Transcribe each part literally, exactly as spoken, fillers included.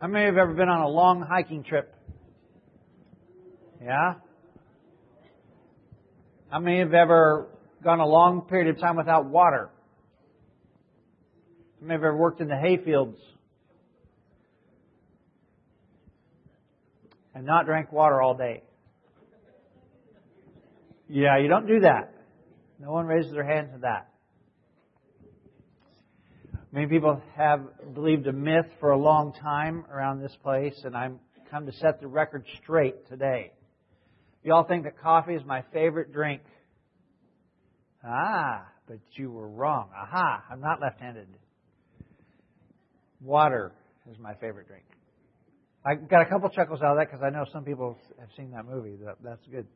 How many have ever been on a long hiking trip? Yeah? How many have ever gone a long period of time without water? How many have ever worked in the hay fields and not drank water all day? Yeah, you don't do that. No one raises their hand to that. Many people have believed a myth for a long time around this place, and I'm come to set the record straight today. You all think that coffee is my favorite drink. Ah, but you were wrong. Aha, I'm not left-handed. Water is my favorite drink. I got a couple chuckles out of that because I know some people have seen that movie. That, that's good.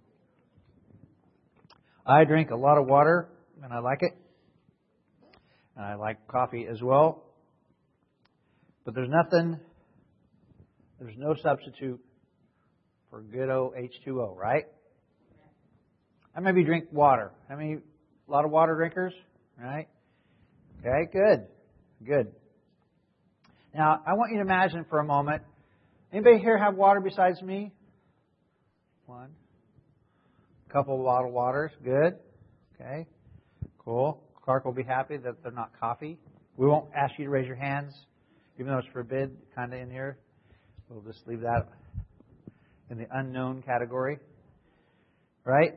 I drink a lot of water, and I like it. And I like coffee as well. But there's nothing, there's no substitute for good old H two O, right? I maybe drink water. How many, a lot of water drinkers, right? Okay, good, good. Now, I want you to imagine for a moment, anybody here have water besides me? One. A couple of bottled waters, good. Okay, cool. Clark will be happy that they're not coffee. We won't ask you to raise your hands, even though it's forbid kind of in here. We'll just leave that in the unknown category. Right?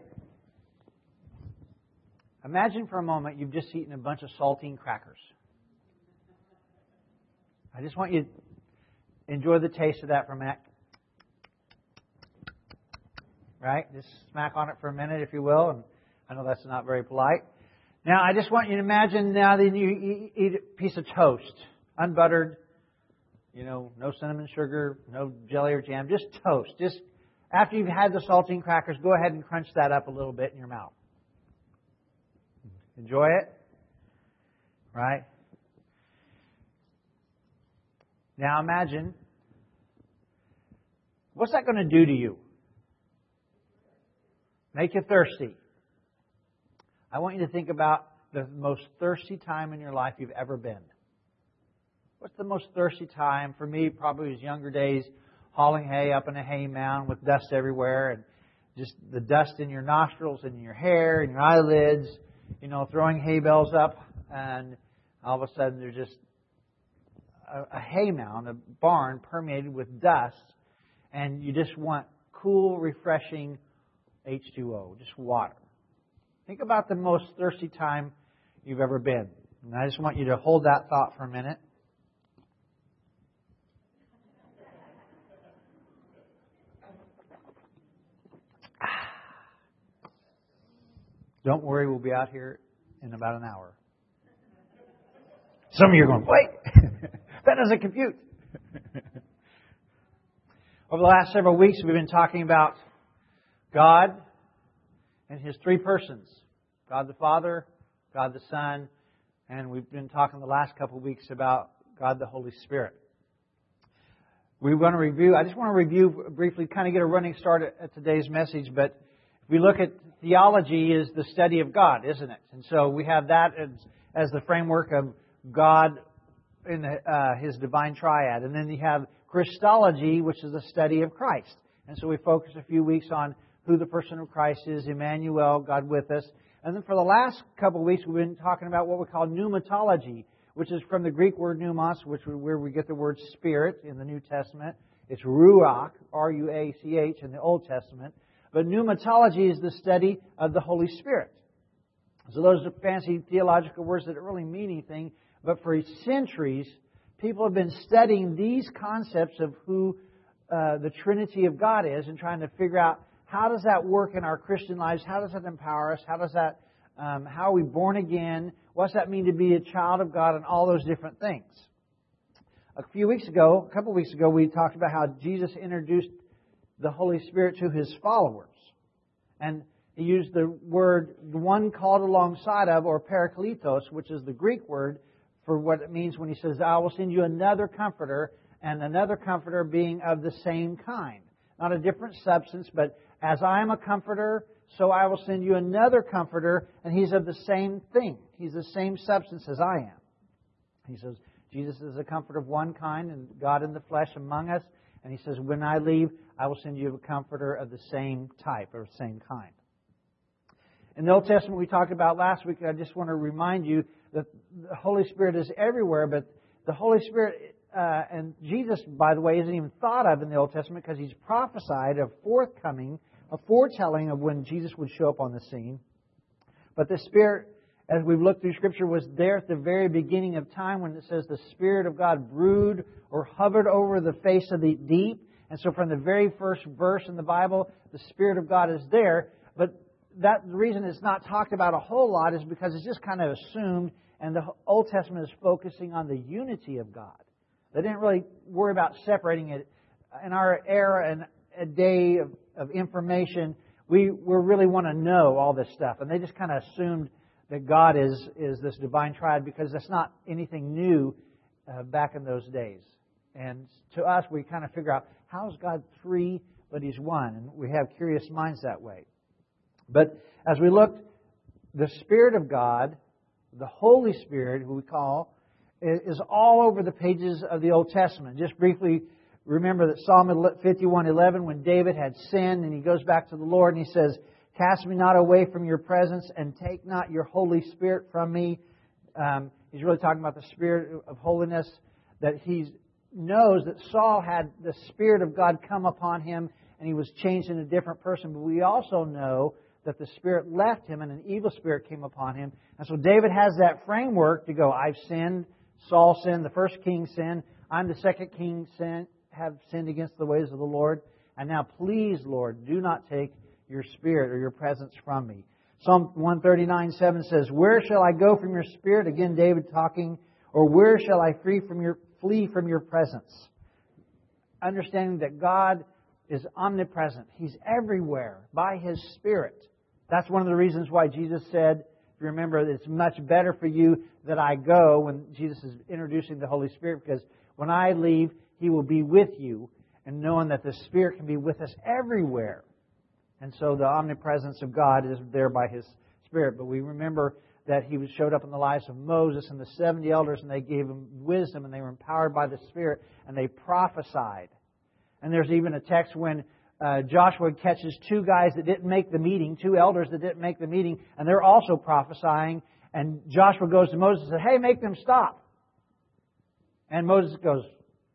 Imagine for a moment you've just eaten a bunch of saltine crackers. I just want you to enjoy the taste of that for a minute. Right? Just smack on it for a minute, if you will. And I know that's not very polite. Now, I just want you to imagine now that you eat a piece of toast, unbuttered, you know, no cinnamon sugar, no jelly or jam, just toast. Just after you've had the saltine crackers, go ahead and crunch that up a little bit in your mouth. Enjoy it. Right? Now, imagine, what's that going to do to you? Make you thirsty. I want you to think about the most thirsty time in your life you've ever been. What's the most thirsty time? For me, probably was younger days, hauling hay up in a hay mound with dust everywhere, and just the dust in your nostrils and in your hair and your eyelids, you know, throwing hay bales up, and all of a sudden there's just a, a hay mound, a barn permeated with dust, and you just want cool, refreshing H two O, just water. Think about the most thirsty time you've ever been. And I just want you to hold that thought for a minute. Don't worry, we'll be out here in about an hour. Some of you are going, wait, that doesn't compute. Over the last several weeks, we've been talking about God and His three persons. God the Father, God the Son, and we've been talking the last couple of weeks about God the Holy Spirit. We want to review, I just want to review briefly, kind of get a running start at, at today's message, but if we look at theology is the study of God, isn't it? And so we have that as, as the framework of God in the, uh, His divine triad. And then you have Christology, which is the study of Christ. And so we focused a few weeks on who the person of Christ is, Emmanuel, God with us. And then for the last couple of weeks, we've been talking about what we call pneumatology, which is from the Greek word pneumos, which is where we get the word spirit in the New Testament. It's ruach, R U A C H, in the Old Testament. But pneumatology is the study of the Holy Spirit. So those are fancy theological words that don't really mean anything. But for centuries, people have been studying these concepts of who uh, the Trinity of God is and trying to figure out how does that work in our Christian lives? How does that empower us? How does that, um, how are we born again? What's that mean to be a child of God and all those different things? A few weeks ago, a couple of weeks ago, we talked about how Jesus introduced the Holy Spirit to His followers. And He used the word, the one called alongside of, or parakletos, which is the Greek word for what it means when He says, I will send you another comforter, and another comforter being of the same kind. Not a different substance, but as I am a comforter, so I will send you another comforter, and He's of the same thing. He's the same substance as I am. He says, Jesus is a comforter of one kind and God in the flesh among us. And He says, when I leave, I will send you a comforter of the same type or same kind. In the Old Testament we talked about last week, I just want to remind you that the Holy Spirit is everywhere, but the Holy Spirit, uh, and Jesus, by the way, isn't even thought of in the Old Testament because He's prophesied of forthcoming, a foretelling of when Jesus would show up on the scene. But the Spirit, as we've looked through Scripture, was there at the very beginning of time when it says the Spirit of God brooded or hovered over the face of the deep. And so from the very first verse in the Bible, the Spirit of God is there. But that the reason it's not talked about a whole lot is because it's just kind of assumed, and the Old Testament is focusing on the unity of God. They didn't really worry about separating it. In our era and a day of, of information, we, we really want to know all this stuff. And they just kind of assumed that God is, is this divine triad because that's not anything new uh, back in those days. And to us, we kind of figure out, how is God three, but He's one? And we have curious minds that way. But as we looked, the Spirit of God, the Holy Spirit, who we call, is all over the pages of the Old Testament. Just briefly, remember that Psalm fifty-one eleven, when David had sinned, and he goes back to the Lord and he says, cast me not away from your presence and take not your Holy Spirit from me. Um, he's really talking about the Spirit of holiness, that he knows that Saul had the Spirit of God come upon him and he was changed into a different person. But we also know that the Spirit left him and an evil spirit came upon him. And so David has that framework to go, I've sinned, Saul sinned, the first king sinned, I'm the second king, sin, have sinned against the ways of the Lord. And now please, Lord, do not take your Spirit or your presence from me. Psalm one thirty-nine seven says, where shall I go from your Spirit? Again, David talking. Or where shall I flee from your, flee from your presence? Understanding that God is omnipresent. He's everywhere by His Spirit. That's one of the reasons why Jesus said, if you remember, it's much better for you that I go, when Jesus is introducing the Holy Spirit, because when I leave, He will be with you, and knowing that the Spirit can be with us everywhere. And so the omnipresence of God is there by His Spirit. But we remember that He showed up in the lives of Moses and the seventy elders, and they gave him wisdom, and they were empowered by the Spirit, and they prophesied. And there's even a text when uh, Joshua catches two guys that didn't make the meeting, two elders that didn't make the meeting, and they're also prophesying. And Joshua goes to Moses and says, hey, make them stop. And Moses goes,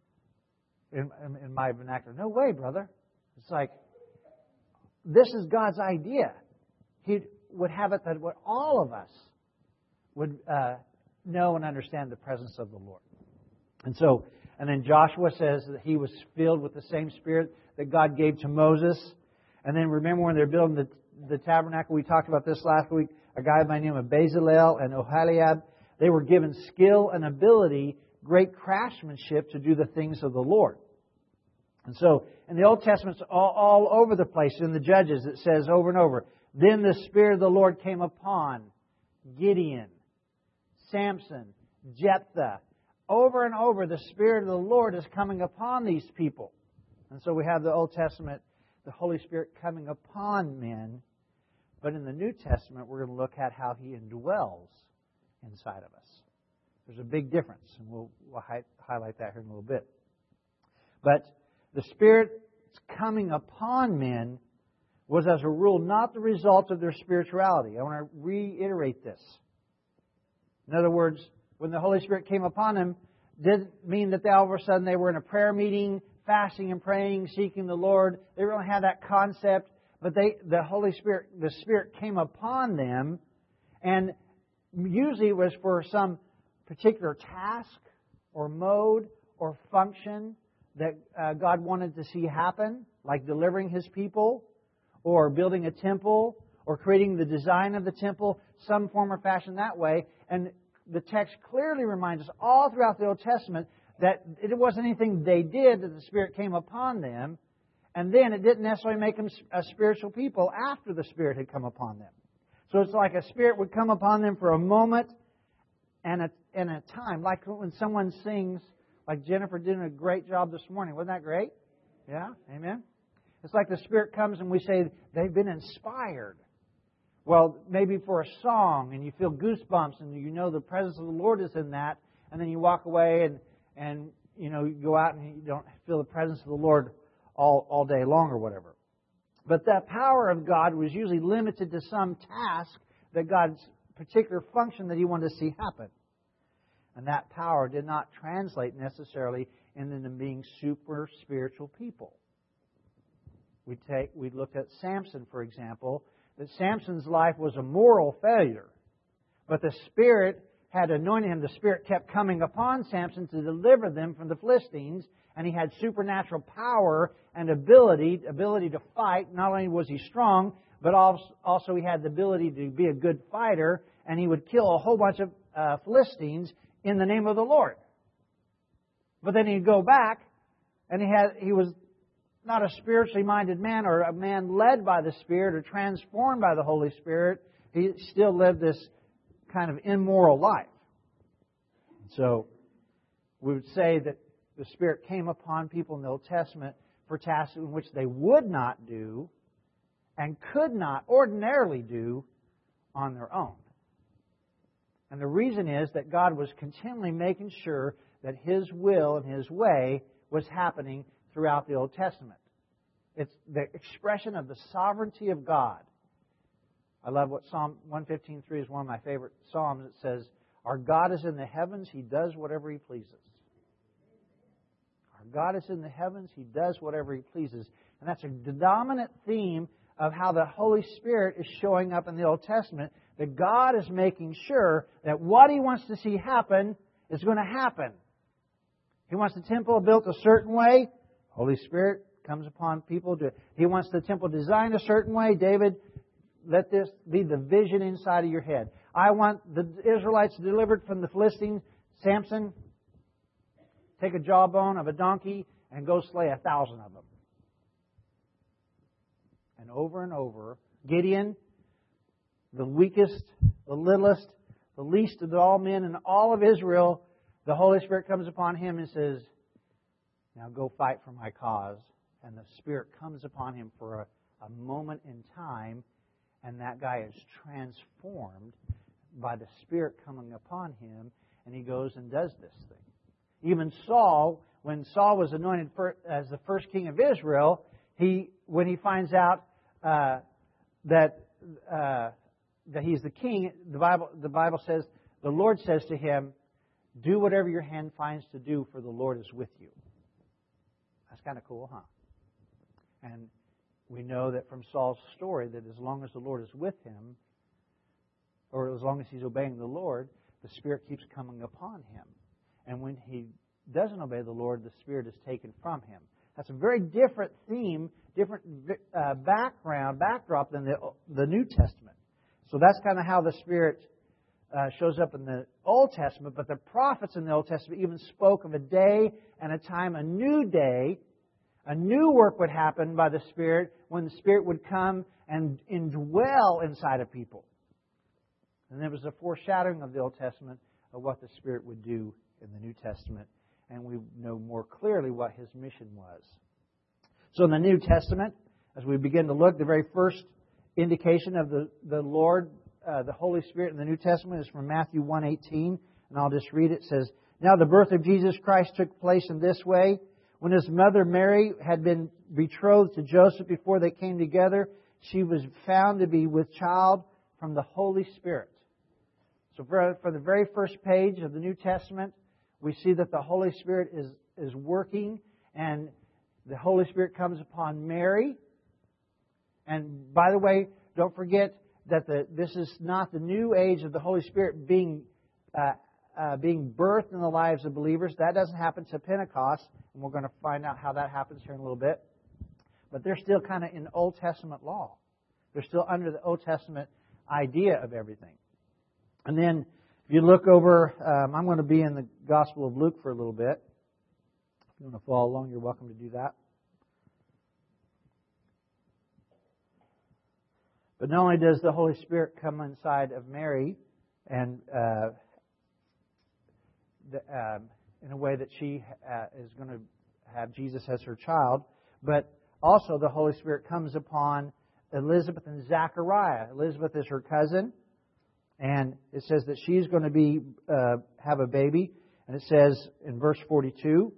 in, in my vernacular, no way, brother. It's like, this is God's idea. He would have it that all of us would uh, know and understand the presence of the Lord. And so, and then Joshua says that he was filled with the same Spirit that God gave to Moses. And then remember when they're building the, the tabernacle, we talked about this last week, a guy by the name of Bezalel and Oholiab, they were given skill and ability, great craftsmanship to do the things of the Lord. And so, in the Old Testament, it's all, all over the place. In the Judges, it says over and over, then the Spirit of the Lord came upon Gideon, Samson, Jephthah. Over and over, the Spirit of the Lord is coming upon these people. And so we have the Old Testament, the Holy Spirit coming upon men. But in the New Testament, we're going to look at how He indwells inside of us. There's a big difference, and we'll, we'll hi- highlight that here in a little bit. But the Spirit coming upon men was, as a rule, not the result of their spirituality. I want to reiterate this. In other words, when the Holy Spirit came upon them, didn't mean that they, all of a sudden they were in a prayer meeting, fasting and praying, seeking the Lord. They really had that concept, but they, the Holy Spirit, the Spirit came upon them, and usually it was for some particular task or mode or function that uh, God wanted to see happen, like delivering His people, or building a temple, or creating the design of the temple, some form or fashion that way. And the text clearly reminds us all throughout the Old Testament that it wasn't anything they did that the Spirit came upon them, and then it didn't necessarily make them a spiritual people after the Spirit had come upon them. So it's like a Spirit would come upon them for a moment and a, and a time, like when someone sings, like Jennifer did a great job this morning. Wasn't that great? Yeah? Amen? It's like the Spirit comes and we say they've been inspired. Well, maybe for a song, and you feel goosebumps, and you know the presence of the Lord is in that, and then you walk away and, and you know, you go out and you don't feel the presence of the Lord all, all day long or whatever. But that power of God was usually limited to some task that God's particular function that He wanted to see happen. And that power did not translate necessarily into them being super spiritual people. We take we looked at Samson, for example, that Samson's life was a moral failure. But the Spirit had anointed him. The Spirit kept coming upon Samson to deliver them from the Philistines, and he had supernatural power and ability, ability to fight. Not only was he strong, but also he had the ability to be a good fighter, and he would kill a whole bunch of uh, Philistines in the name of the Lord. But then he'd go back, and he had he was not a spiritually minded man or a man led by the Spirit or transformed by the Holy Spirit. He still lived this kind of immoral life. So we would say that the Spirit came upon people in the Old Testament for tasks in which they would not do and could not ordinarily do on their own. And the reason is that God was continually making sure that His will and His way was happening throughout the Old Testament. It's the expression of the sovereignty of God. I love what Psalm one fifteen three is one of my favorite psalms. It says, "Our God is in the heavens, He does whatever He pleases." Our God is in the heavens, He does whatever He pleases. And that's a dominant theme of how the Holy Spirit is showing up in the Old Testament, that God is making sure that what He wants to see happen is going to happen. He wants the temple built a certain way, Holy Spirit comes upon people. To, he wants the temple designed a certain way. David, let this be the vision inside of your head. I want the Israelites delivered from the Philistines. Samson, take a jawbone of a donkey and go slay a thousand of them. And over and over, Gideon, the weakest, the littlest, the least of all men in all of Israel, the Holy Spirit comes upon him and says, "Now go fight for my cause." And the Spirit comes upon him for a, a moment in time, and that guy is transformed by the Spirit coming upon him, and he goes and does this thing. Even Saul, when Saul was anointed for, as the first king of Israel, he when he finds out uh, that uh, that he's the king, the Bible the Bible says the Lord says to him, "Do whatever your hand finds to do, for the Lord is with you." That's kind of cool, huh? And we know that from Saul's story that as long as the Lord is with him, or as long as he's obeying the Lord, the Spirit keeps coming upon him. And when he doesn't obey the Lord, the Spirit is taken from him. That's a very different theme, different uh, background, backdrop than the, the New Testament. So that's kind of how the Spirit uh, shows up in the Old Testament. But the prophets in the Old Testament even spoke of a day and a time, a new day. A new work would happen by the Spirit when the Spirit would come and indwell inside of people. And there was a foreshadowing of the Old Testament of what the Spirit would do in the New Testament. And we know more clearly what His mission was. So in the New Testament, as we begin to look, the very first indication of the, the Lord, uh, the Holy Spirit in the New Testament is from Matthew one eighteen. And I'll just read it. It says, "Now the birth of Jesus Christ took place in this way. When His mother Mary had been betrothed to Joseph before they came together, she was found to be with child from the Holy Spirit." So for, for the very first page of the New Testament, we see that the Holy Spirit is, is working, and the Holy Spirit comes upon Mary. And by the way, don't forget that the, this is not the new age of the Holy Spirit being uh, Uh, being birthed in the lives of believers. That doesn't happen to Pentecost, and we're going to find out how that happens here in a little bit. But they're still kind of in Old Testament law. They're still under the Old Testament idea of everything. And then, if you look over, um, I'm going to be in the Gospel of Luke for a little bit. If you want to follow along, you're welcome to do that. But not only does the Holy Spirit come inside of Mary and uh, The, uh, in a way that she uh, is going to have Jesus as her child, but also the Holy Spirit comes upon Elizabeth and Zachariah. Elizabeth is her cousin, and it says that she's going to be uh, have a baby, And it says in verse forty-two,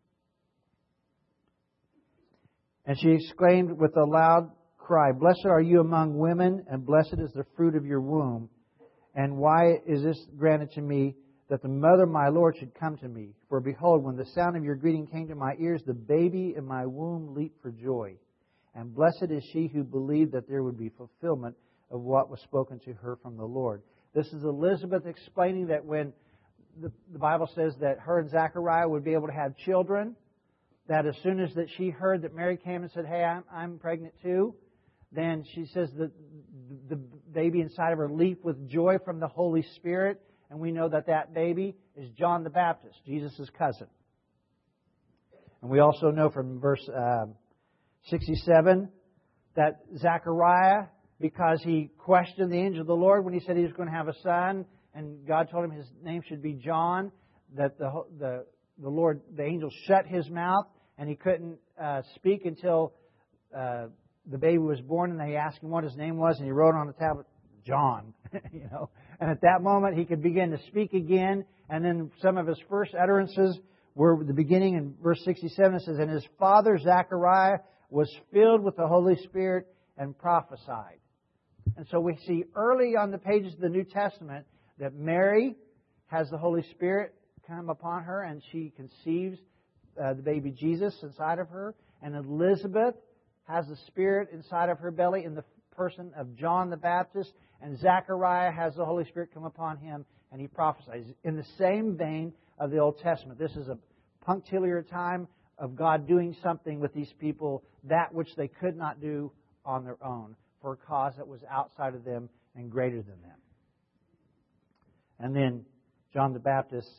"And she exclaimed with a loud cry, 'Blessed are you among women, and blessed is the fruit of your womb. And why is this granted to me, that the mother of my Lord should come to me? For behold, when the sound of your greeting came to my ears, the baby in my womb leaped for joy. And blessed is she who believed that there would be fulfillment of what was spoken to her from the Lord.'" This is Elizabeth explaining that when the, the Bible says that her and Zechariah would be able to have children, that as soon as that she heard that Mary came and said, "Hey, I'm, I'm pregnant too," then she says that the baby inside of her leaped with joy from the Holy Spirit. And we know that that baby is John the Baptist, Jesus' cousin. And we also know from verse uh, sixty-seven that Zechariah, because he questioned the angel of the Lord when he said he was going to have a son, and God told him his name should be John, that the the, the Lord, the angel shut his mouth, and he couldn't uh, speak until uh, the baby was born, and they asked him what his name was, and he wrote on the tablet, John. you know, and at that moment he could begin to speak again. And then some of his first utterances were the beginning in verse sixty-seven. It says, "And his father Zechariah was filled with the Holy Spirit and prophesied." And so we see early on the pages of the New Testament that Mary has the Holy Spirit come upon her, and she conceives uh, the baby Jesus inside of her. And Elizabeth has the Spirit inside of her belly in the person of John the Baptist. And Zechariah has the Holy Spirit come upon him, and he prophesies. In the same vein of the Old Testament, this is a punctiliar time of God doing something with these people, that which they could not do on their own, for a cause that was outside of them and greater than them. And then John the Baptist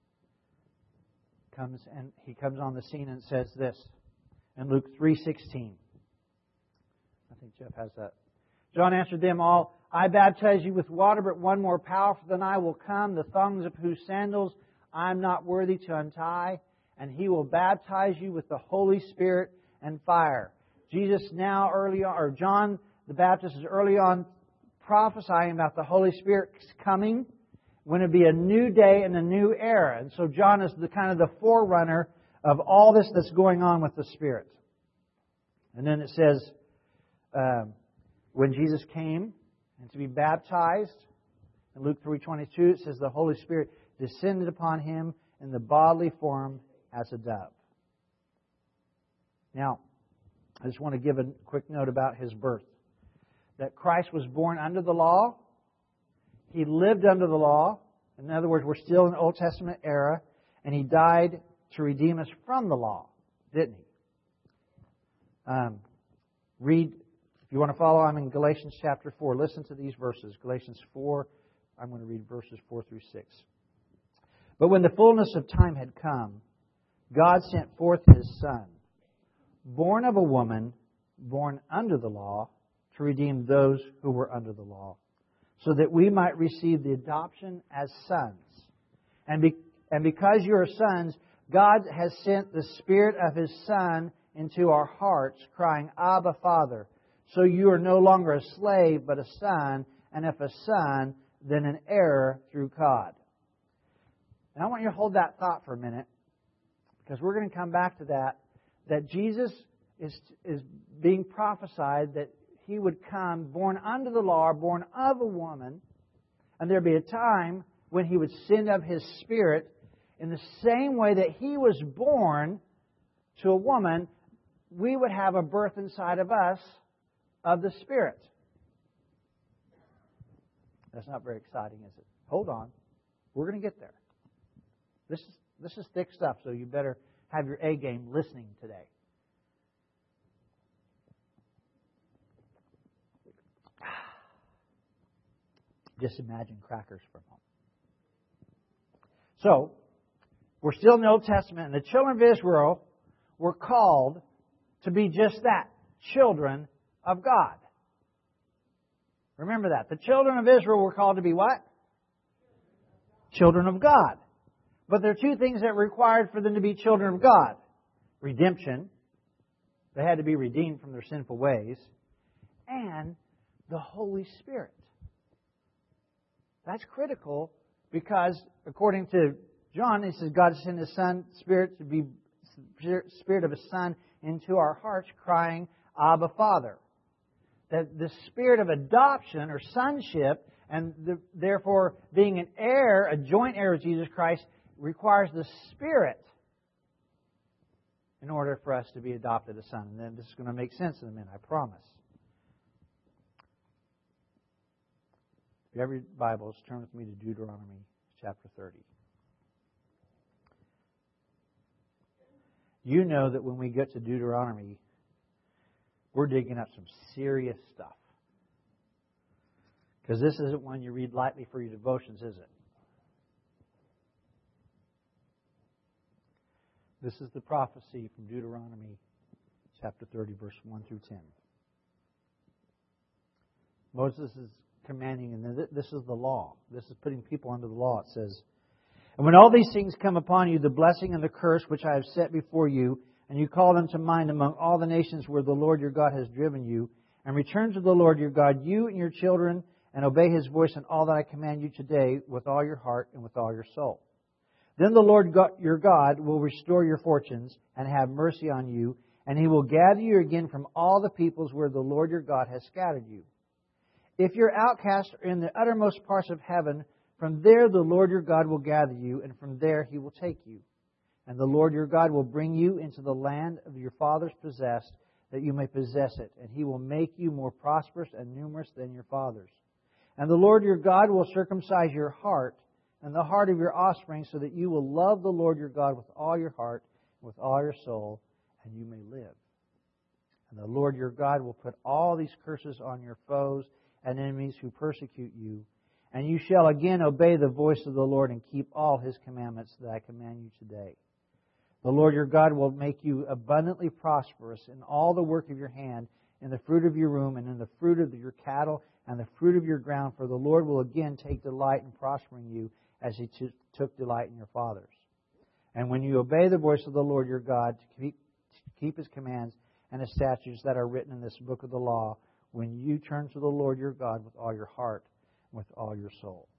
comes, and he comes on the scene and says this in Luke three sixteen. I think Jeff has that. "John answered them all, 'I baptize you with water, but one more powerful than I will come, the thongs of whose sandals I am not worthy to untie. And he will baptize you with the Holy Spirit and fire.'" Jesus now early on, or John the Baptist is early on prophesying about the Holy Spirit coming when it be a new day and a new era. And so John is the kind of the forerunner of all this that's going on with the Spirit. And then it says, um, when Jesus came and to be baptized, in Luke three twenty-two, it says the Holy Spirit descended upon him in the bodily form as a dove. Now, I just want to give a quick note about his birth. That Christ was born under the law. He lived under the law. In other words, we're still in the Old Testament era. And He died to redeem us from the law, didn't He? Um, read, if you want to follow, I'm in Galatians chapter four. Listen to these verses. Galatians four, I'm going to read verses four through six. "But when the fullness of time had come, God sent forth His Son, born of a woman, born under the law, to redeem those who were under the law, so that we might receive the adoption as sons. And, be, and because you are sons, God has sent the Spirit of His Son into our hearts, crying, 'Abba, Father.' So you are no longer a slave, but a son, and if a son, then an heir through God." And I want you to hold that thought for a minute, because we're going to come back to that, that Jesus is, is being prophesied that He would come born under the law, born of a woman, and there'd be a time when He would send up His Spirit in the same way that He was born to a woman. We would have a birth inside of us of the Spirit. That's not very exciting, is it? Hold on. We're going to get there. This is, this is thick stuff, so you better have your A game listening today. Just imagine crackers for a moment. So, we're still in the Old Testament, and the children of Israel were called to be just that, children of God. Remember that. The children of Israel were called to be what? Children of God. But there are two things that were required for them to be children of God. Redemption. They had to be redeemed from their sinful ways. And the Holy Spirit. That's critical because, according to John, he says, God sent His Son, Spirit to be Spirit of His Son into our hearts, crying, Abba, Father. That the spirit of adoption or sonship, and the, therefore being an heir, a joint heir of Jesus Christ, requires the Spirit in order for us to be adopted as son. And then this is going to make sense in a minute, I promise. If you have your Bibles, turn with me to Deuteronomy chapter thirty. You know that when we get to Deuteronomy, we're digging up some serious stuff. Because this isn't one you read lightly for your devotions, is it? This is the prophecy from Deuteronomy chapter thirty, verse one through ten. Moses is commanding, and this is the law. This is putting people under the law. It says, and when all these things come upon you, the blessing and the curse which I have set before you, and you call them to mind among all the nations where the Lord your God has driven you, and return to the Lord your God, you and your children, and obey His voice in all that I command you today with all your heart and with all your soul. Then the Lord God, your God will restore your fortunes and have mercy on you, and He will gather you again from all the peoples where the Lord your God has scattered you. If your outcasts are in the uttermost parts of heaven, from there the Lord your God will gather you, and from there He will take you. And the Lord your God will bring you into the land of your fathers possessed, that you may possess it, and He will make you more prosperous and numerous than your fathers. And the Lord your God will circumcise your heart and the heart of your offspring, so that you will love the Lord your God with all your heart, and with all your soul, and you may live. And the Lord your God will put all these curses on your foes and enemies who persecute you, and you shall again obey the voice of the Lord and keep all His commandments that I command you today. The Lord your God will make you abundantly prosperous in all the work of your hand, in the fruit of your womb, and in the fruit of your cattle, and the fruit of your ground, for the Lord will again take delight in prospering you, as He t- took delight in your fathers. And when you obey the voice of the Lord your God to keep, to keep His commands and His statutes that are written in this book of the law, when you turn to the Lord your God with all your heart and with all your soul.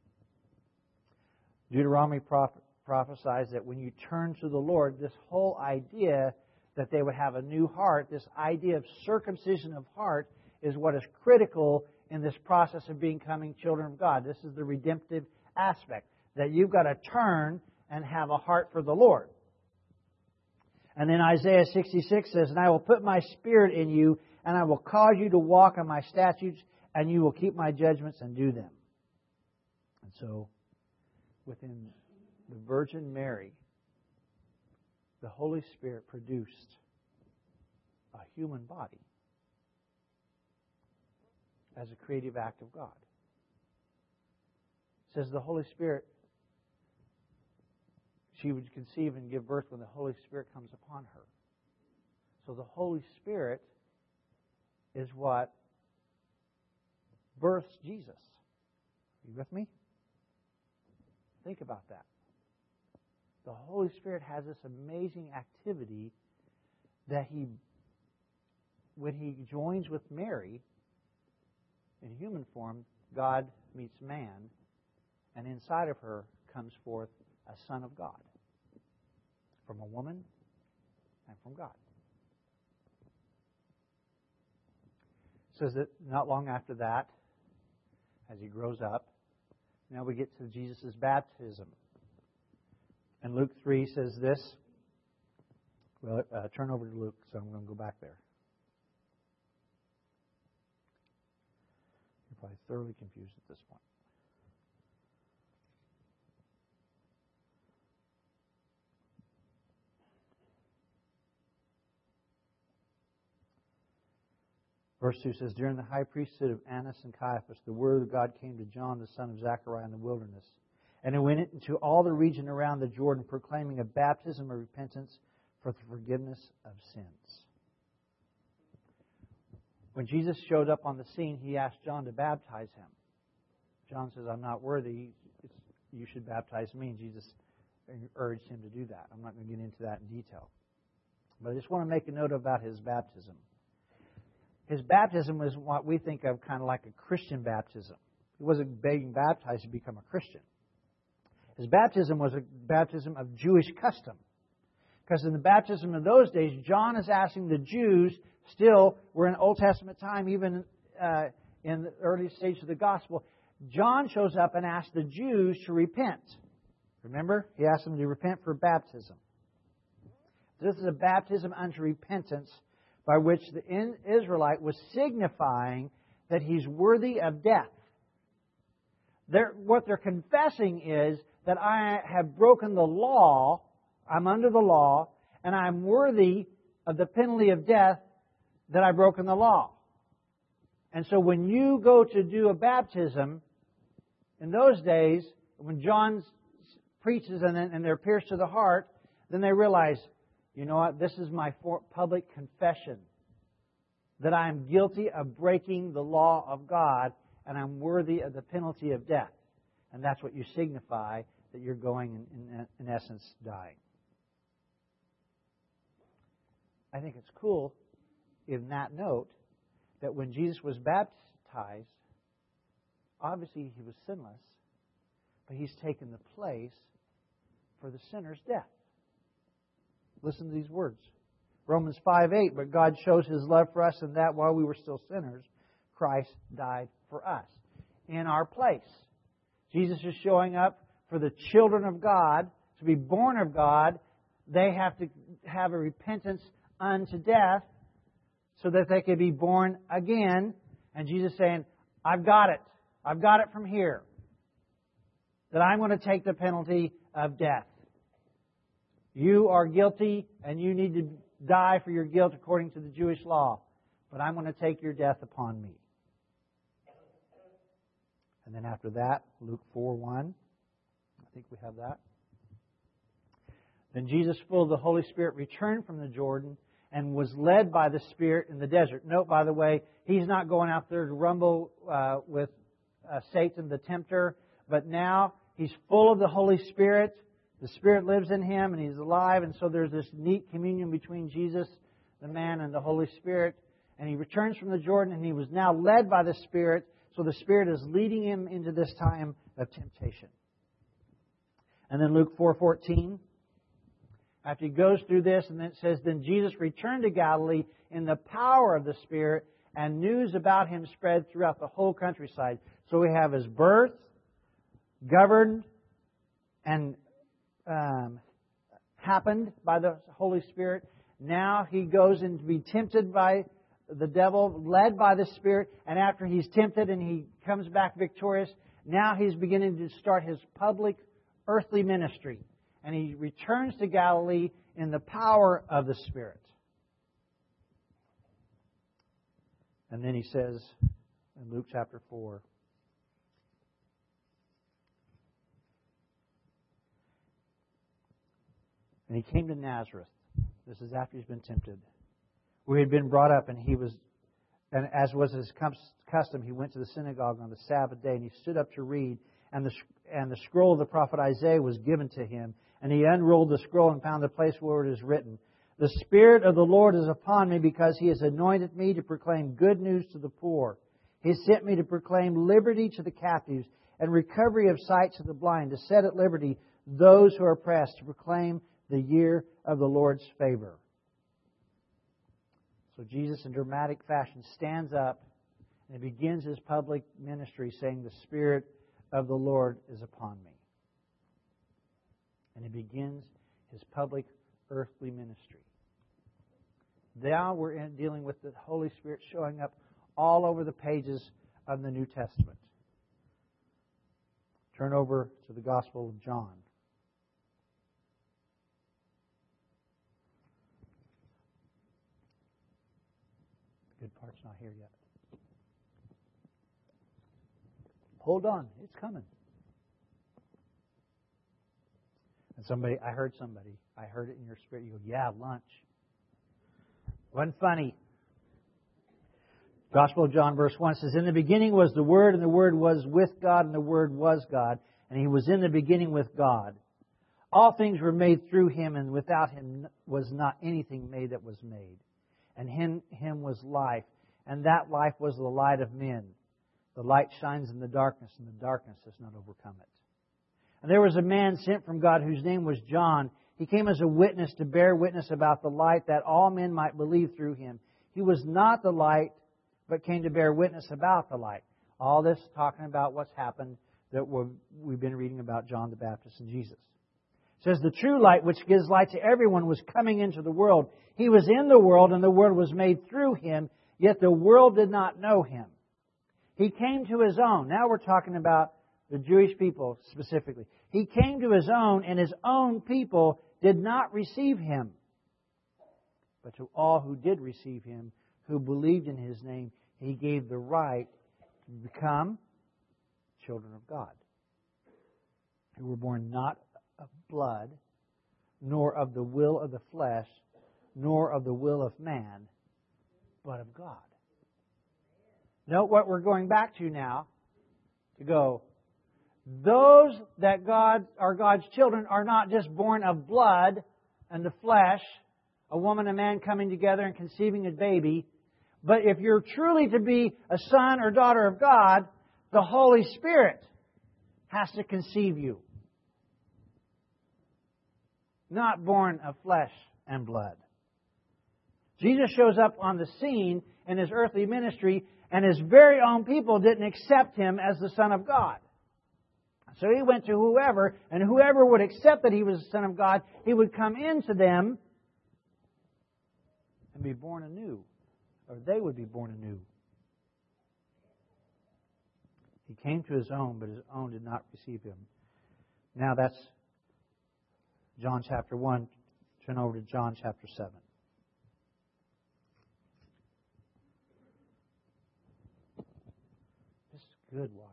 Deuteronomy prophet, prophesies that when you turn to the Lord, this whole idea that they would have a new heart, this idea of circumcision of heart, is what is critical in this process of becoming children of God. This is the redemptive aspect, that you've got to turn and have a heart for the Lord. And then Isaiah sixty-six says, and I will put my spirit in you, and I will cause you to walk on my statutes, and you will keep my judgments and do them. And so, within the Virgin Mary, the Holy Spirit produced a human body as a creative act of God. It says the Holy Spirit, she would conceive and give birth when the Holy Spirit comes upon her. So the Holy Spirit is what births Jesus. Are you with me? Think about that. The Holy Spirit has this amazing activity that He, when He joins with Mary in human form, God meets man, and inside of her comes forth a Son of God from a woman and from God. It says that not long after that, as He grows up, now we get to Jesus' baptism. And Luke three says this. Well, uh, turn over to Luke, so I'm going to go back there. You're probably thoroughly confused at this point. Verse two says, during the high priesthood of Annas and Caiaphas, the word of God came to John, the son of Zechariah, in the wilderness. And he went into all the region around the Jordan, proclaiming a baptism of repentance for the forgiveness of sins. When Jesus showed up on the scene, He asked John to baptize Him. John says, I'm not worthy. It's, you should baptize me. And Jesus urged him to do that. I'm not going to get into that in detail. But I just want to make a note about His baptism. His baptism was what we think of kind of like a Christian baptism. He wasn't being baptized to become a Christian. His baptism was a baptism of Jewish custom. Because in the baptism of those days, John is asking the Jews, still, we're in Old Testament time, even uh, in the early stage of the gospel, John shows up and asks the Jews to repent. Remember? He asked them to repent for baptism. This is a baptism unto repentance by which the Israelite was signifying that he's worthy of death. They're, what they're confessing is that I have broken the law, I'm under the law, and I'm worthy of the penalty of death that I've broken the law. And so when you go to do a baptism, in those days, when John preaches and, and they're pierced to the heart, then they realize, you know what, this is my public confession that I am guilty of breaking the law of God and I'm worthy of the penalty of death. And that's what you signify that you're going, in, in, in essence, dying. I think it's cool in that note that when Jesus was baptized, obviously he was sinless, but he's taken the place for the sinner's death. Listen to these words. Romans five eight, but God shows His love for us in that while we were still sinners, Christ died for us in our place. Jesus is showing up for the children of God. To be born of God, they have to have a repentance unto death so that they can be born again. And Jesus is saying, I've got it. I've got it from here. That I'm going to take the penalty of death. You are guilty and you need to die for your guilt according to the Jewish law. But I'm going to take your death upon me. And then after that, Luke four one. I think we have that. Then Jesus, full of the Holy Spirit, returned from the Jordan and was led by the Spirit in the desert. Note, by the way, He's not going out there to rumble uh, with uh, Satan the tempter, but now He's full of the Holy Spirit. The Spirit lives in Him and He's alive, and so there's this neat communion between Jesus, the man, and the Holy Spirit. And He returns from the Jordan and He was now led by the Spirit, so the Spirit is leading Him into this time of temptation. And then Luke four fourteen, after He goes through this, and then it says, then Jesus returned to Galilee in the power of the Spirit, and news about Him spread throughout the whole countryside. So we have His birth, governed, and um, happened by the Holy Spirit. Now He goes in to be tempted by the devil, led by the Spirit, and after He's tempted and He comes back victorious, now He's beginning to start His public earthly ministry. And He returns to Galilee in the power of the Spirit. And then He says in Luke chapter four, and He came to Nazareth. This is after He's been tempted. Where He had been brought up, and He was, and as was His custom, He went to the synagogue on the Sabbath day, and He stood up to read, and the and the scroll of the prophet Isaiah was given to Him, and He unrolled the scroll and found the place where it is written, the Spirit of the Lord is upon me, because He has anointed me to proclaim good news to the poor. He sent me to proclaim liberty to the captives, and recovery of sight to the blind, to set at liberty those who are oppressed, to proclaim the year of the Lord's favor. So Jesus, in dramatic fashion, stands up and He begins His public ministry saying, the Spirit of the Lord is upon me. And He begins His public earthly ministry. Now we're in dealing with the Holy Spirit showing up all over the pages of the New Testament. Turn over to the Gospel of John. The good part's not here yet. Hold on, it's coming. And somebody, I heard somebody, I heard it in your spirit. You go, yeah, lunch. Wasn't funny. Gospel of John, verse one says, in the beginning was the Word, and the Word was with God, and the Word was God, and He was in the beginning with God. All things were made through Him, and without Him was not anything made that was made. And in Him was life, and that life was the light of men. The light shines in the darkness, and the darkness has not overcome it. And there was a man sent from God whose name was John. He came as a witness to bear witness about the light, that all men might believe through him. He was not the light, but came to bear witness about the light. All this talking about what's happened that we've been reading about John the Baptist and Jesus. It says, the true light, which gives light to everyone, was coming into the world. He was in the world, and the world was made through him, yet the world did not know him. He came to his own. Now we're talking about the Jewish people specifically. He came to his own, and his own people did not receive him. But to all who did receive him, who believed in his name, he gave the right to become children of God, who were born not of blood, nor of the will of the flesh, nor of the will of man, but of God. Note what we're going back to now, to go, those that God are God's children are not just born of blood and the flesh, a woman and man coming together and conceiving a baby, but if you're truly to be a son or daughter of God, the Holy Spirit has to conceive you. Not born of flesh and blood. Jesus shows up on the scene in His earthly ministry, and His very own people didn't accept Him as the Son of God. So He went to whoever, and whoever would accept that He was the Son of God, He would come into them and be born anew. Or they would be born anew. He came to His own, but His own did not receive Him. Now that's John chapter one. Turn over to John chapter seven. This is good water.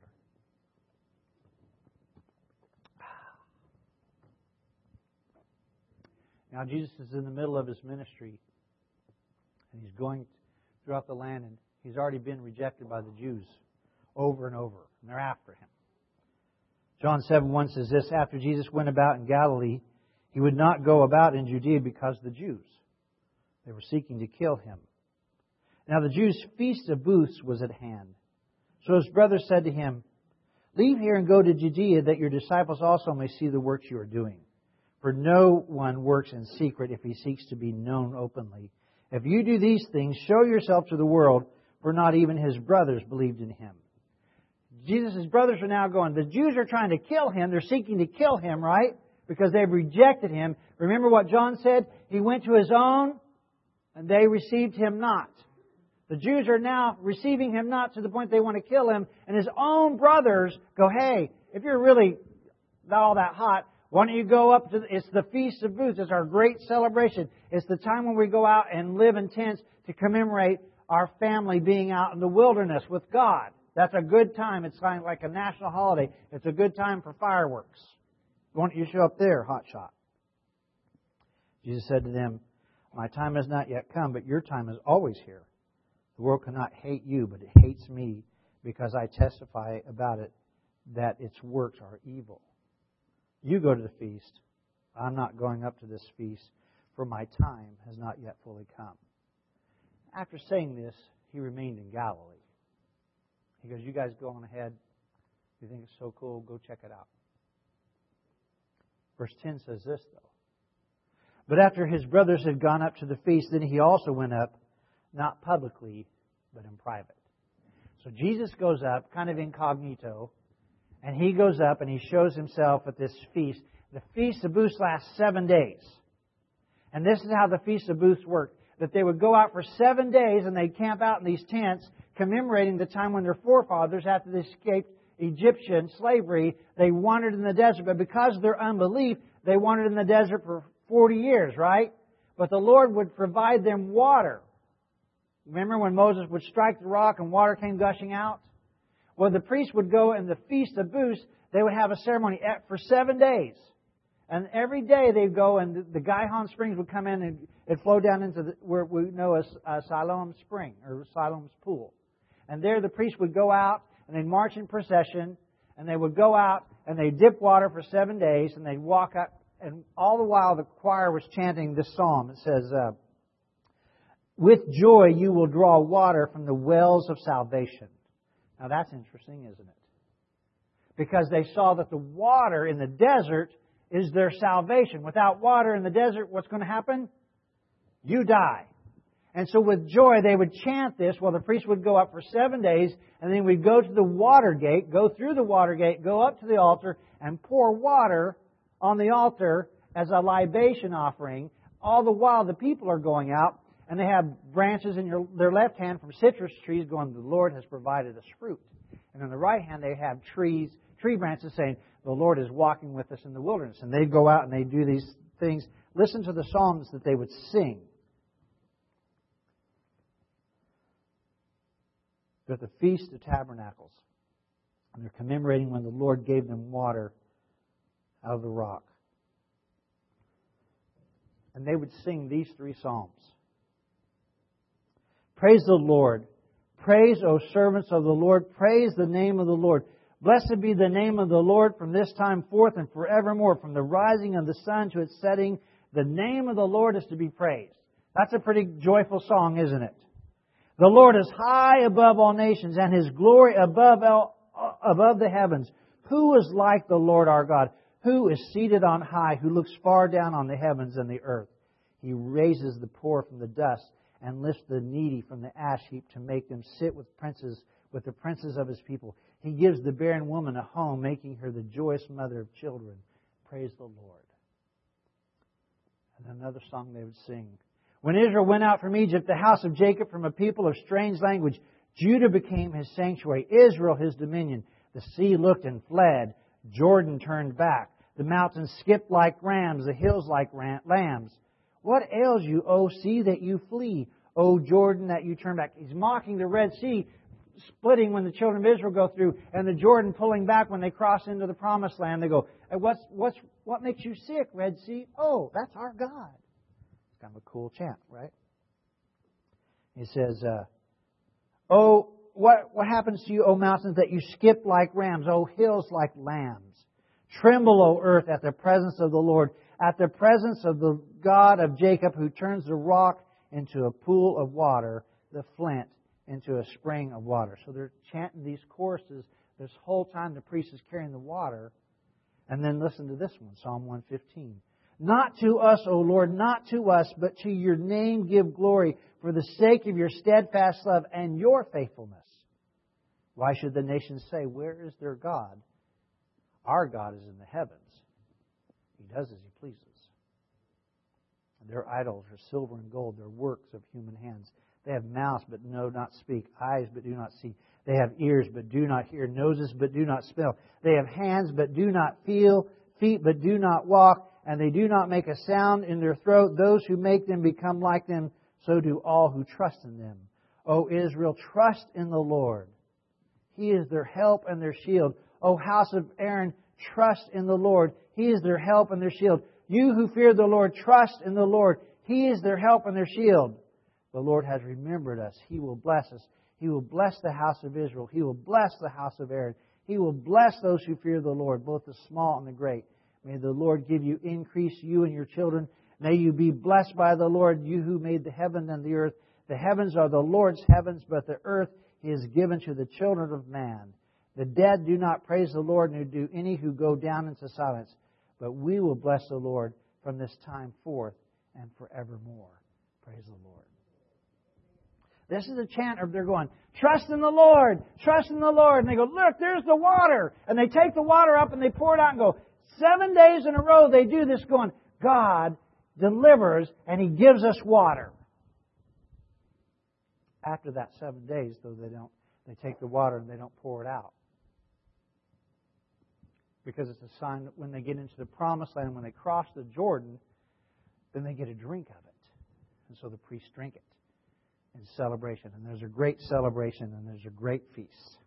Now Jesus is in the middle of His ministry, and He's going throughout the land, and He's already been rejected by the Jews over and over, and they're after Him. John seven one says this, after Jesus went about in Galilee, He would not go about in Judea because of the Jews. They were seeking to kill Him. Now the Jews' feast of booths was at hand. So His brothers said to Him, leave here and go to Judea, that your disciples also may see the works you are doing. For no one works in secret if he seeks to be known openly. If you do these things, show yourself to the world, for not even His brothers believed in Him. Jesus' brothers are now going, the Jews are trying to kill Him. They're seeking to kill Him, right? Because they've rejected Him. Remember what John said? He went to His own, and they received Him not. The Jews are now receiving Him not to the point they want to kill Him. And His own brothers go, hey, if you're really not all that hot, why don't you go up to, the, it's the Feast of Booths. It's our great celebration. It's the time when we go out and live in tents to commemorate our family being out in the wilderness with God. That's a good time. It's kind of like a national holiday. It's a good time for fireworks. Why don't you show up there, hotshot? Jesus said to them, my time has not yet come, but your time is always here. The world cannot hate you, but it hates me because I testify about it that its works are evil. You go to the feast. I'm not going up to this feast, for my time has not yet fully come. After saying this, He remained in Galilee. He goes, you guys go on ahead. You think it's so cool, go check it out. Verse ten says this, though. But after His brothers had gone up to the feast, then He also went up, not publicly, but in private. So Jesus goes up, kind of incognito, and He goes up and He shows Himself at this feast. The Feast of Booths lasts seven days. And this is how the Feast of Booths worked. That they would go out for seven days and they'd camp out in these tents, commemorating the time when their forefathers, after they escaped Egyptian slavery, they wandered in the desert. But because of their unbelief, they wandered in the desert for forty years, right? But the Lord would provide them water. Remember when Moses would strike the rock and water came gushing out? Well, the priest would go in the Feast of Booths. They would have a ceremony for seven days. And every day they'd go and the Gihon Springs would come in and it'd flow down into the, where we know as uh, Siloam Spring or Siloam's Pool. And there the priest would go out and they'd march in procession and they would go out and they'd dip water for seven days and they'd walk up. And all the while the choir was chanting this psalm. It says, uh, with joy you will draw water from the wells of salvation. Now that's interesting, isn't it? because they saw that the water in the desert is their salvation. Without water in the desert, what's going to happen? You die. And so with joy, they would chant this while the priest would go up for seven days, and then we'd go to the water gate, go through the water gate, go up to the altar, and pour water on the altar as a libation offering. All the while, the people are going out, and they have branches in your, their left hand from citrus trees going, the Lord has provided us fruit. And on the right hand, they have trees, tree branches saying, the Lord is walking with us in the wilderness. And they'd go out and they'd do these things. Listen to the psalms that they would sing. They're at the Feast of Tabernacles. And they're commemorating when the Lord gave them water out of the rock. And they would sing these three psalms. Praise the Lord. Praise, O servants of the Lord. Praise the name of the Lord. Blessed be the name of the Lord from this time forth and forevermore. From the rising of the sun to its setting, the name of the Lord is to be praised. That's a pretty joyful song, isn't it? The Lord is high above all nations, and His glory above all, above the heavens. Who is like the Lord our God? Who is seated on high, who looks far down on the heavens and the earth? He raises the poor from the dust and lifts the needy from the ash heap to make them sit with princes, with the princes of His people. He gives the barren woman a home, making her the joyous mother of children. Praise the Lord. And another song they would sing. When Israel went out from Egypt, the house of Jacob from a people of strange language, Judah became His sanctuary, Israel His dominion. The sea looked and fled. Jordan turned back. The mountains skipped like rams, the hills like ram- lambs. What ails you, O sea, that you flee? O Jordan, that you turn back? He's mocking the Red Sea, splitting when the children of Israel go through, and the Jordan pulling back when they cross into the Promised Land. They go, what's, what's, what makes you sick, Red Sea? Oh, that's our God. It's kind of a cool chant, right? He says, uh, Oh, what, what happens to you, O mountains, that you skip like rams, O hills like lambs? Tremble, O earth, at the presence of the Lord, at the presence of the God of Jacob, who turns the rock into a pool of water, the flint into a spring of water. So they're chanting these choruses this whole time the priest is carrying the water. And then listen to this one, Psalm one fifteen. Not to us, O Lord, not to us, but to your name give glory for the sake of your steadfast love and your faithfulness. Why should the nations say, where is their God? Our God is in the heavens. He does as He pleases. Their idols are silver and gold. They're works of human hands. They have mouths but no not speak, eyes but do not see. They have ears but do not hear, noses but do not smell. They have hands but do not feel, feet but do not walk, and they do not make a sound in their throat. Those who make them become like them, so do all who trust in them. O Israel, trust in the Lord. He is their help and their shield. O house of Aaron, trust in the Lord. He is their help and their shield. You who fear the Lord, trust in the Lord. He is their help and their shield. The Lord has remembered us. He will bless us. He will bless the house of Israel. He will bless the house of Aaron. He will bless those who fear the Lord, both the small and the great. May the Lord give you increase, you and your children. May you be blessed by the Lord, you who made the heaven and the earth. The heavens are the Lord's heavens, but the earth He has given to the children of man. The dead do not praise the Lord, nor do any who go down into silence. But we will bless the Lord from this time forth and forevermore. Praise the Lord. This is a chant of they're going, trust in the Lord, trust in the Lord. And they go, look, there's the water. And they take the water up and they pour it out and go, seven days in a row they do this going, God delivers and He gives us water. After that seven days, though, they don't, they take the water and they don't pour it out. Because it's a sign that when they get into the Promised Land, when they cross the Jordan, then they get a drink of it. And so the priests drink it in celebration. And there's a great celebration and there's a great feast.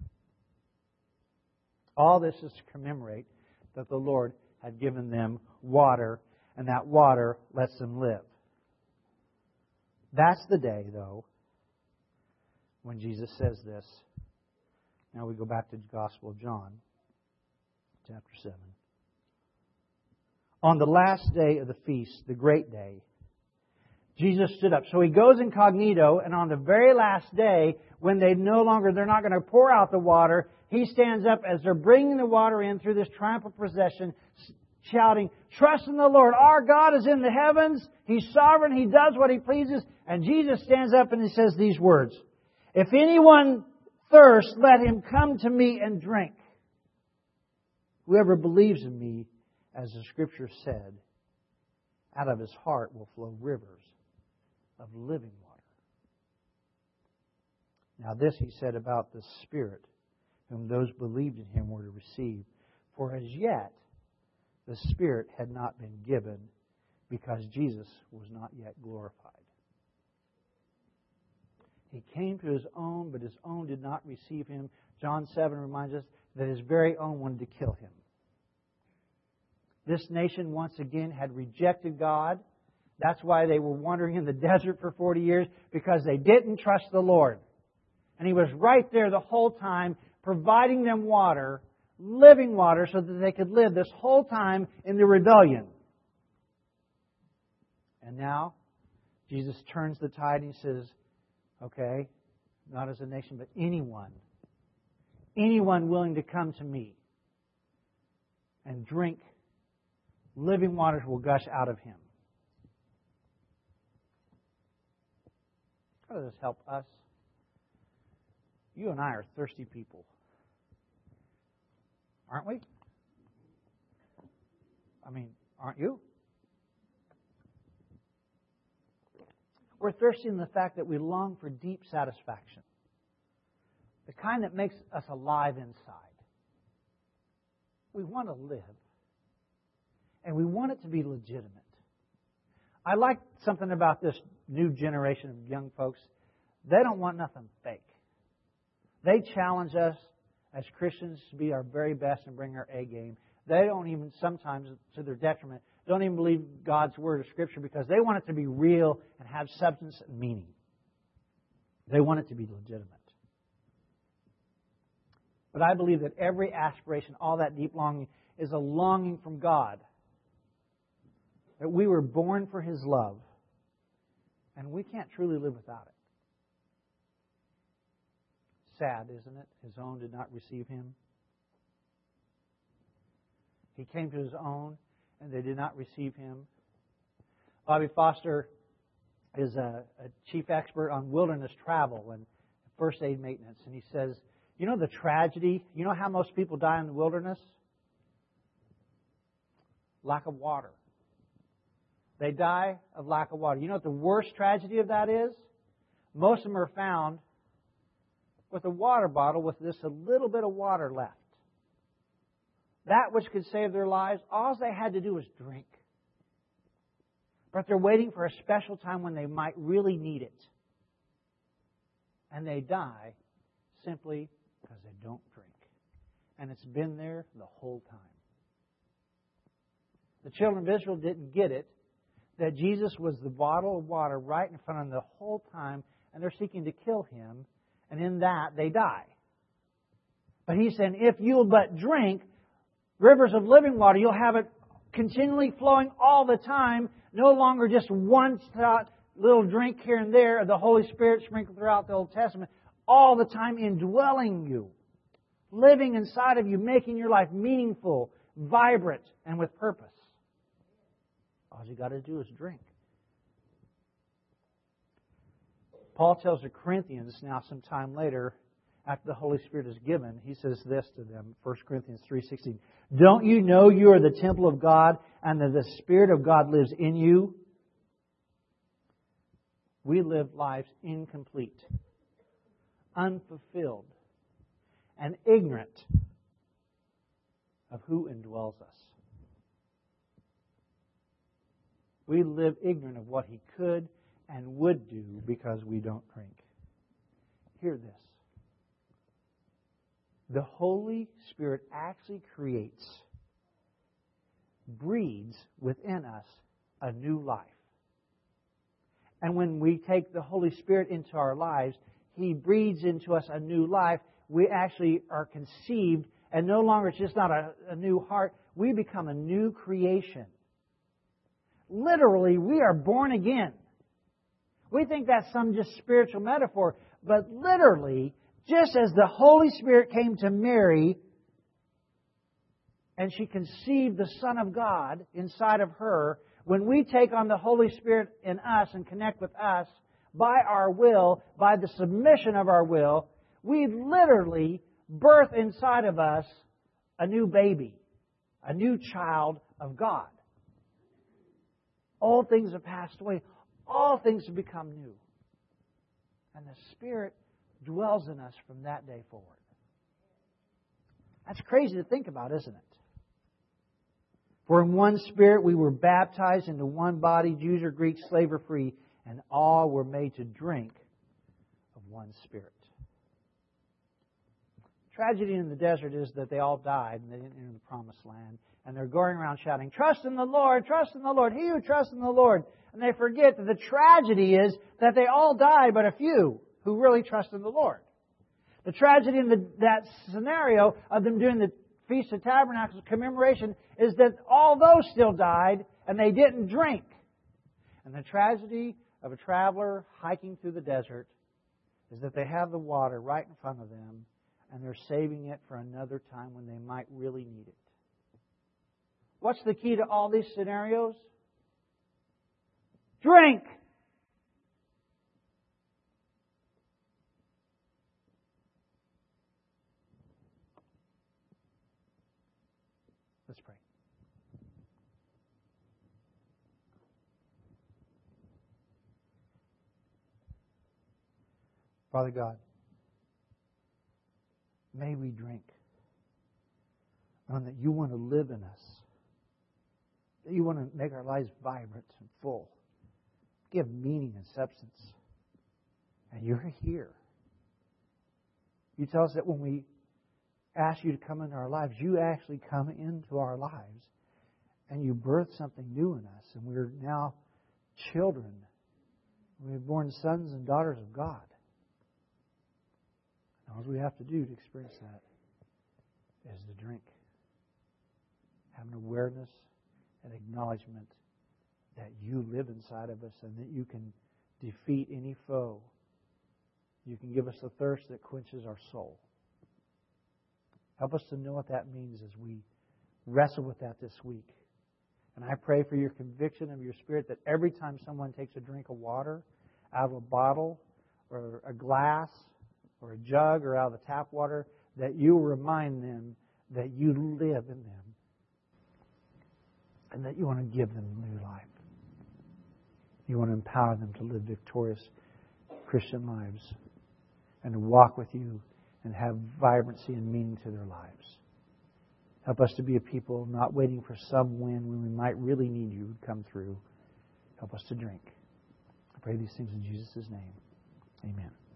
All this is to commemorate that the Lord had given them water, and that water lets them live. That's the day, though, when Jesus says this. Now we go back to the Gospel of John, chapter seven. On the last day of the feast, the great day, Jesus stood up. So he goes incognito, and on the very last day, when they no longer, they're not going to pour out the water, he stands up as they're bringing the water in through this triumphal procession, shouting, "Trust in the Lord. Our God is in the heavens. He's sovereign. He does what He pleases." And Jesus stands up and He says these words, "If anyone thirsts, let him come to me and drink. Whoever believes in me, as the Scripture said, out of his heart will flow rivers of living water." Now this He said about the Spirit, whom those believed in Him were to receive. For as yet the Spirit had not been given, because Jesus was not yet glorified. He came to His own, but His own did not receive Him. John seven reminds us that His very own wanted to kill Him. This nation once again had rejected God. That's why they were wandering in the desert for forty years, because they didn't trust the Lord. And He was right there the whole time, providing them water, living water, so that they could live this whole time in the rebellion. And now, Jesus turns the tide and He says, okay, not as a nation, but anyone, anyone willing to come to me and drink, living waters will gush out of him. How does this help us? You and I are thirsty people. Aren't we? I mean, aren't you? We're thirsty in the fact that we long for deep satisfaction. The kind that makes us alive inside. We want to live. And we want it to be legitimate. I like something about this new generation of young folks. They don't want nothing fake. They challenge us as Christians to be our very best and bring our A game. They don't even, sometimes to their detriment, don't even believe God's Word or Scripture because they want it to be real and have substance and meaning. They want it to be legitimate. But I believe that every aspiration, all that deep longing, is a longing from God. That we were born for His love, and we can't truly live without it. Sad, isn't it? His own did not receive Him. He came to His own, and they did not receive Him. Bobby Foster is a, a chief expert on wilderness travel and first aid maintenance. And he says, you know the tragedy? You know how most people die in the wilderness? Lack of water. They die of lack of water. You know what the worst tragedy of that is? Most of them are found with a water bottle with just a little bit of water left. That which could save their lives, all they had to do was drink. But they're waiting for a special time when they might really need it. And they die simply because they don't drink. And it's been there the whole time. The children of Israel didn't get it, that Jesus was the bottle of water right in front of them the whole time, and they're seeking to kill Him, and in that they die. But He's saying, if you'll but drink rivers of living water, you'll have it continually flowing all the time, no longer just one little drink here and there, the Holy Spirit sprinkled throughout the Old Testament, all the time indwelling you, living inside of you, making your life meaningful, vibrant, and with purpose. All you got to do is drink. Paul tells the Corinthians now some time later, after the Holy Spirit is given, he says this to them, First Corinthians three sixteen. Don't you know you are the temple of God and that the Spirit of God lives in you? We live lives incomplete, unfulfilled, and ignorant of who indwells us. We live ignorant of what He could and would do because we don't drink. Hear this. The Holy Spirit actually creates, breeds within us a new life. And when we take the Holy Spirit into our lives, He breeds into us a new life. We actually are conceived, and no longer it's just not a, a new heart. We become a new creation. Literally, we are born again. We think that's some just spiritual metaphor. But literally, just as the Holy Spirit came to Mary and she conceived the Son of God inside of her, when we take on the Holy Spirit in us and connect with us by our will, by the submission of our will, we literally birth inside of us a new baby, a new child of God. All things have passed away. All things have become new. And the Spirit dwells in us from that day forward. That's crazy to think about, isn't it? For in one Spirit we were baptized into one body, Jews or Greeks, slave or free, and all were made to drink of one Spirit. Tragedy in the desert is that they all died and they didn't enter the promised land. And they're going around shouting, "Trust in the Lord, trust in the Lord, he who trusts in the Lord." And they forget that the tragedy is that they all died, but a few who really trust in the Lord. The tragedy in the, that scenario of them doing the Feast of Tabernacles commemoration is that all those still died and they didn't drink. And the tragedy of a traveler hiking through the desert is that they have the water right in front of them and they're saving it for another time when they might really need it. What's the key to all these scenarios? Drink! Let's pray. Father God, may we drink on that you want to live in us. That you want to make our lives vibrant and full. Give meaning and substance. And you're here. You tell us that when we ask you to come into our lives, you actually come into our lives and you birth something new in us. And we're now children. We're born sons and daughters of God. And all we have to do to experience that is to drink. Have an awareness and acknowledgement that you live inside of us and that you can defeat any foe. You can give us the thirst that quenches our soul. Help us to know what that means as we wrestle with that this week. And I pray for your conviction of your Spirit that every time someone takes a drink of water out of a bottle or a glass or a jug or out of the tap water, that you remind them that you live in them and that you want to give them new life. You want to empower them to live victorious Christian lives and to walk with you and have vibrancy and meaning to their lives. Help us to be a people not waiting for some win when we might really need you to come through. Help us to drink. I pray these things in Jesus' name. Amen.